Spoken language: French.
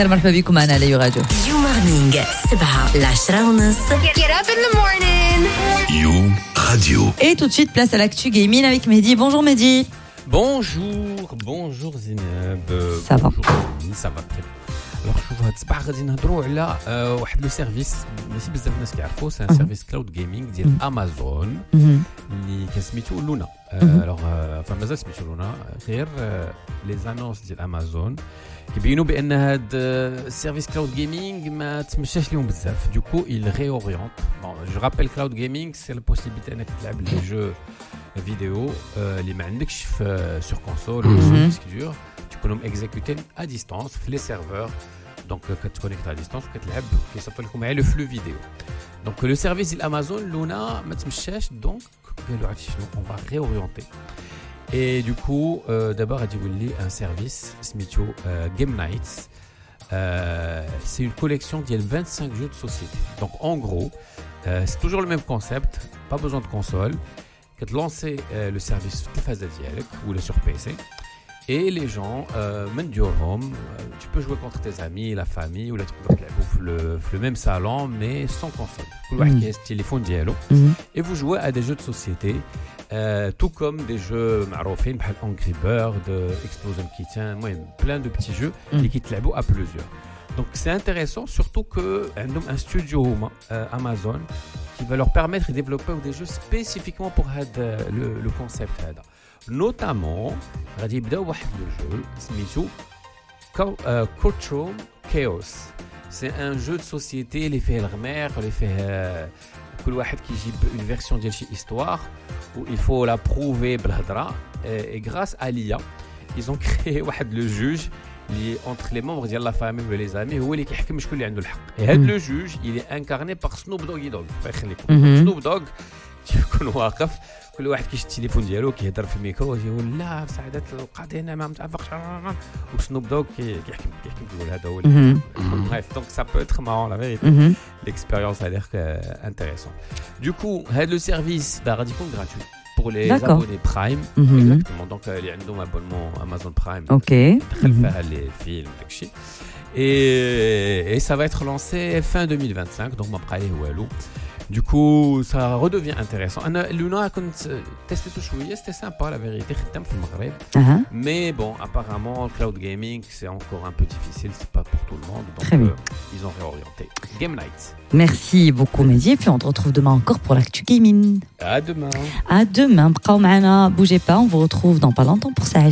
مرحبا بكم معنا على راديو يو مورنينغ 7 ل 10:30. Get up in the morning. You Radio. Et tout de suite place à l'actu gaming avec Mehdi. Bonjour Mehdi. Bonjour Zineb. Ça va. Bonjour Zini, ça va très bien. Alors شوفوا هاد الصباح غادي نهضروا على واحد لو سيرفيس ماشي بزاف الناس كيعرفوه سي ان سيرفيس كلاود جيمنج ديال امازون اللي كسميتو لونا. الوغ فمازال سميتو لونا غير لي زانونس ديال امازون كيبينوا بان هاد السيرفيس كلاود جيمنج ما تمشاش ليهم بزاف. دوكو il réoriente. Bon, je rappelle cloud gaming c'est la possibilité انك تلعب لي جو فيديو اللي ما عندكش sur console ou sur disque dur. Tu peux les exécuter à distance في les serveurs. Donc quand tu connectes à distance كتلعب كيصيفط لكم على le flux vidéo. Donc le service ديال امازون لونا ما تمشاش دونك قالوا عرفتي شنو on va réorienter. Et du coup d'abord غادي يولي un service سميتو Game Nights. C'est une collection de 25 jeux de société. Donc en gros, c'est toujours le même concept, pas besoin de console. Que de lancer le service de phase dialogue ou le sur PC. Et les gens, même du home, tu peux jouer contre tes amis, la famille, ou le même salon, mais sans console. Vous avez ce téléphone dialogue. Et vous jouez à des jeux de société, tout comme des jeux معروفين بحال Angry Bird, Explosion Kitten, plein de petits jeux qui te jouent à plusieurs. Donc c'est intéressant, surtout que un studio Amazon qui va leur permettre de développer des jeux spécifiquement pour le concept. Notamment, غادي يبداو واحد le jeu سميتو Courtroom Chaos. C'est un jeu de société اللي فيه الغمار اللي فيه كل واحد كيجيب une version ديال شي histoire où il faut la prouver بالهضره. Et grâce à l'IA, ils ont créé واحد le juge اللي entre les membres ديال la famille ou les amis هو اللي كيحكم شكون اللي عنده الحق. Et هاد le juge il est incarné par Snoop Doggy Dogg. الله يخليكم. Snoop Dogg تيكون واقف كل واحد كيشد التليفون ديالو كيهضر في الميكرو يقول لا سعادة القاضي هنا ما متفقش وسنوب دوغ كيحكم يقول هذا هو bref donc ça peut être marrant la vérité. L'expérience a l'air intéressante. Du coup هذا le service غادي يكون gratuit pour les abonnés Prime. Exactement. Donc اللي عندهم abonnement Amazon Prime دخل فيها les films داكشي. Et ça va être lancé fin 2025 donc ما بقى ليه والو. Du coup, ça redevient intéressant. Luna, quand testé tout chouïa, c'était sympa, la vérité. Mais bon, apparemment, cloud gaming, c'est encore un peu difficile. C'est pas pour tout le monde. Donc, ils ont réorienté. Game Nights. Merci beaucoup, Mehdi. Et puis, on te retrouve demain encore pour l'actu gaming. À demain. À demain. Bougez pas. On vous retrouve dans pas longtemps pour ça.